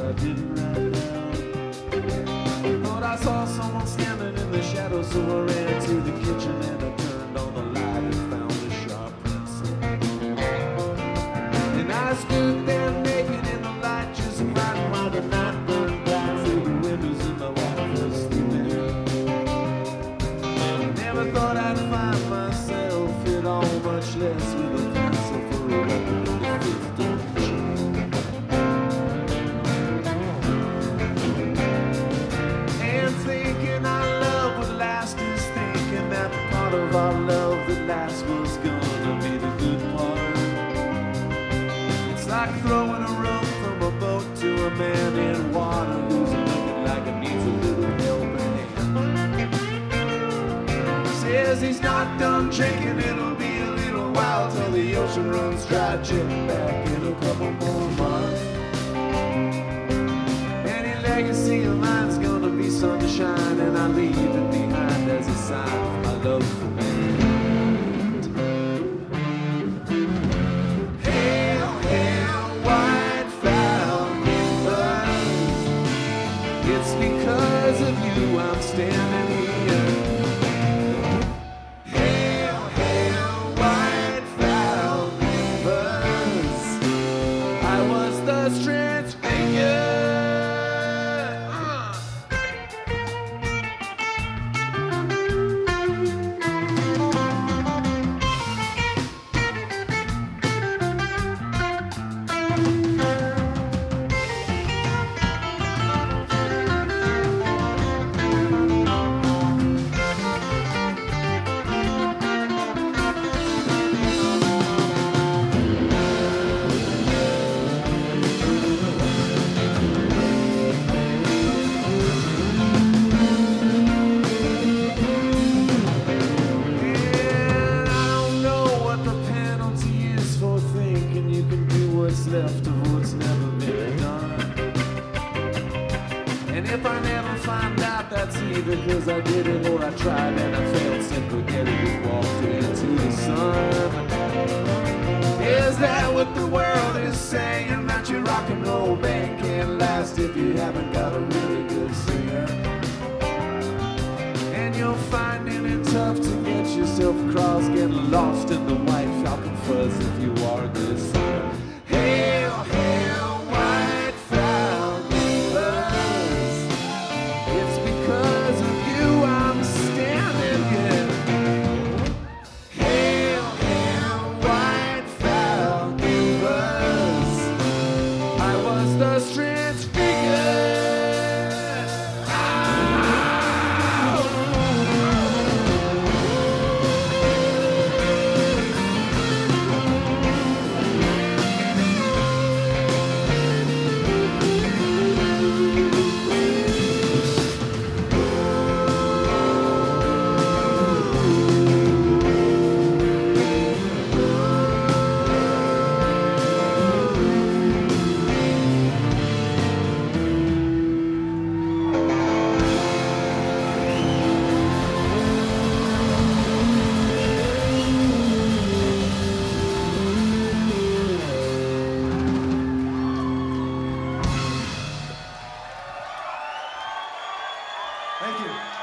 I didn't write down. Thought I saw someone standing in the shadows, so I ran to the kitchen and I turned on the light and found a sharp pencil. And I stood there naked in the light, just writing while the night burned black through the windows and my wife was sleeping. Never thought I'd find myself at all, much less with a pencil for a record in the fifth dimension. And thinking our love would last is thinking that the part of our love that lasts was gonna be the good part. It's like throwing a rope from a boat to a man in water who's looking like he needs a little helping hand. Says he's not done drinking, it'll be a little while till the ocean runs dry. Check back in a couple more months. Any legacy of mine's gonna be sunshine, and I leave it behind as a sign of my love for man. Hail, hail, white flowers, it's because of you I'm standing here. Hail, hail, white flowers, I was the strange figure. Left of what's never been done. And if I never find out, that's either because I did it or I tried and I failed. Simply get it and walked into the sun. Is that what the world is saying? That your rock and roll band can't last if you haven't got a really good singer? And you're finding it tough to get yourself across, getting lost in the white falcon fuzz if you are this singer. Hail, hail, white flowers, it's because of you I'm standing here. Hail, hail, white flowers, I was the strange figure. Thank you.